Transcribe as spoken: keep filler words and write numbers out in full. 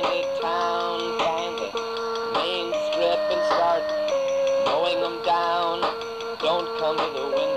the town, find the main strip and start mowing them down. Don't come to the window.